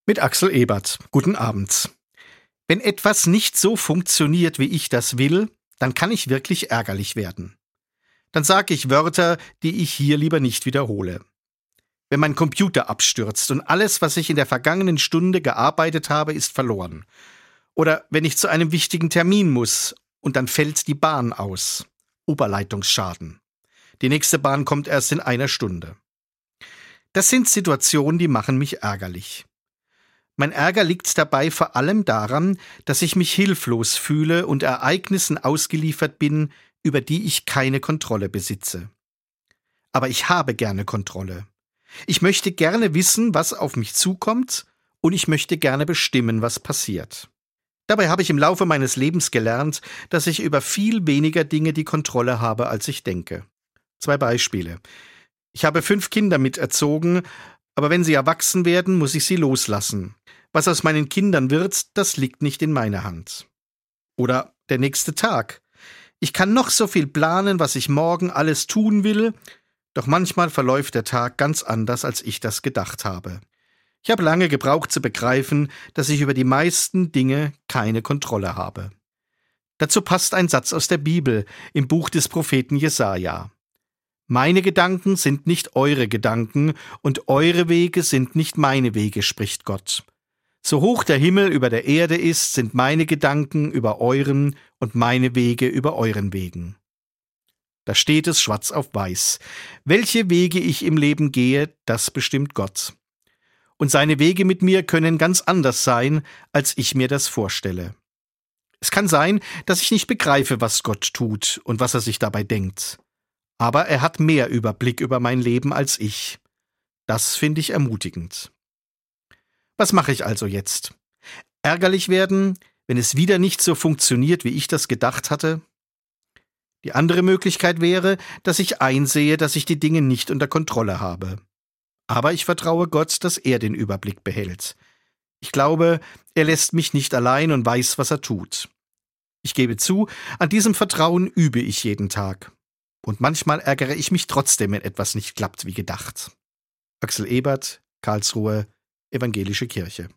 Mit Axel Ebert. Guten Abend. Wenn etwas nicht so funktioniert, wie ich das will, dann kann ich wirklich ärgerlich werden. Dann sage ich Wörter, die ich hier lieber nicht wiederhole. Wenn mein Computer abstürzt und alles, was ich in der vergangenen Stunde gearbeitet habe, ist verloren. Oder wenn ich zu einem wichtigen Termin muss und dann fällt die Bahn aus. Oberleitungsschaden. Die nächste Bahn kommt erst in einer Stunde. Das sind Situationen, die machen mich ärgerlich. Mein Ärger liegt dabei vor allem daran, dass ich mich hilflos fühle und Ereignissen ausgeliefert bin, über die ich keine Kontrolle besitze. Aber ich habe gerne Kontrolle. Ich möchte gerne wissen, was auf mich zukommt, und ich möchte gerne bestimmen, was passiert. Dabei habe ich im Laufe meines Lebens gelernt, dass ich über viel weniger Dinge die Kontrolle habe, als ich denke. 2 Beispiele. Ich habe 5 Kinder miterzogen, aber wenn sie erwachsen werden, muss ich sie loslassen. Was aus meinen Kindern wird, das liegt nicht in meiner Hand. Oder der nächste Tag. Ich kann noch so viel planen, was ich morgen alles tun will, doch manchmal verläuft der Tag ganz anders, als ich das gedacht habe. Ich habe lange gebraucht zu begreifen, dass ich über die meisten Dinge keine Kontrolle habe. Dazu passt ein Satz aus der Bibel im Buch des Propheten Jesaja. Meine Gedanken sind nicht eure Gedanken und eure Wege sind nicht meine Wege, spricht Gott. So hoch der Himmel über der Erde ist, sind meine Gedanken über euren und meine Wege über euren Wegen. Da steht es schwarz auf weiß. Welche Wege ich im Leben gehe, das bestimmt Gott. Und seine Wege mit mir können ganz anders sein, als ich mir das vorstelle. Es kann sein, dass ich nicht begreife, was Gott tut und was er sich dabei denkt. Aber er hat mehr Überblick über mein Leben als ich. Das finde ich ermutigend. Was mache ich also jetzt? Ärgerlich werden, wenn es wieder nicht so funktioniert, wie ich das gedacht hatte? Die andere Möglichkeit wäre, dass ich einsehe, dass ich die Dinge nicht unter Kontrolle habe. Aber ich vertraue Gott, dass er den Überblick behält. Ich glaube, er lässt mich nicht allein und weiß, was er tut. Ich gebe zu, an diesem Vertrauen übe ich jeden Tag. Und manchmal ärgere ich mich trotzdem, wenn etwas nicht klappt wie gedacht. Axel Ebert, Karlsruhe, Evangelische Kirche.